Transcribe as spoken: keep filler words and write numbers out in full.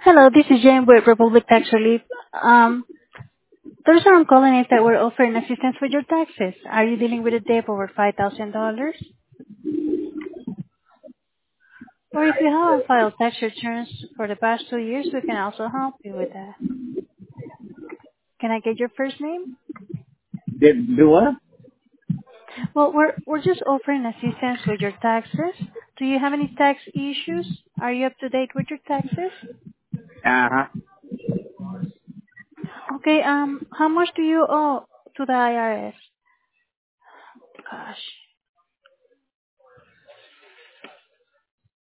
Hello, this is Jane with Republic Tax Relief. Um, the reason I'm calling is that we're offering assistance with your taxes. Are you dealing with a debt over five thousand dollars? Or if you haven't filed tax returns for the past two years, we can also help you with that. Can I get your first name? Did do what? Well, we're we're just offering assistance with your taxes. Do you have any tax issues? Are you up to date with your taxes? Uh huh. Okay, um, how much do you owe to the I R S? Gosh.